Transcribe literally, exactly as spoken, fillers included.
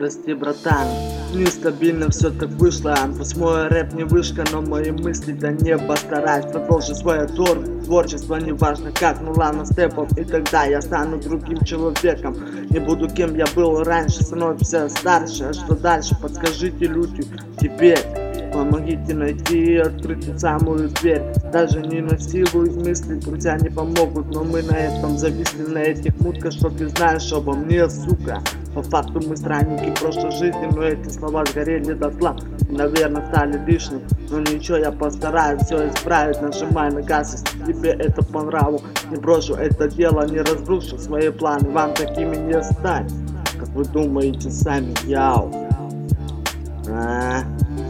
Прости, братан, нестабильно все так вышло. Пусть мой рэп не вышка, но мои мысли до неба. Стараюсь продолжить свое твор творчество, неважно как. Ну ладно, степом, и тогда я стану другим человеком. Не буду кем я был раньше, становимся старше. А что дальше? Подскажите, люди, теперь помогите найти и открыть ту самую дверь. Даже не на силу из мыслей друзья не помогут, но мы на этом зависли, на этих мутках, что ты знаешь обо мне, сука. По факту мы странники прошлой жизни, но эти слова сгорели дотла, наверное, стали лишним. Но ничего, я постараюсь все исправить, нажимай на газ, если тебе это по нраву. Не брошу это дело, не разрушу свои планы, вам такими не стать. Как вы думаете сами, яу? А?